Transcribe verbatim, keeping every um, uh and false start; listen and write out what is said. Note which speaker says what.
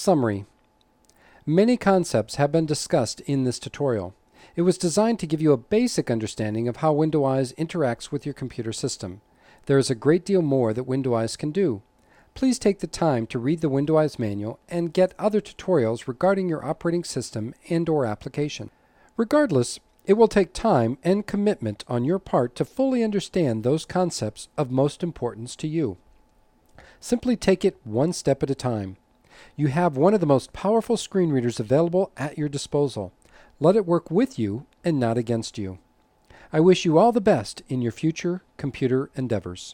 Speaker 1: Summary. Many concepts have been discussed in this tutorial. It was designed to give you a basic understanding of how Windows interacts with your computer system. There is a great deal more that Windows can do. Please take the time to read the Windows manual and get other tutorials regarding your operating system and or application. Regardless, it will take time and commitment on your part to fully understand those concepts of most importance to you. Simply take it one step at a time. You have one of the most powerful screen readers available at your disposal. Let it work with you and not against you. I wish you all the best in your future computer endeavors.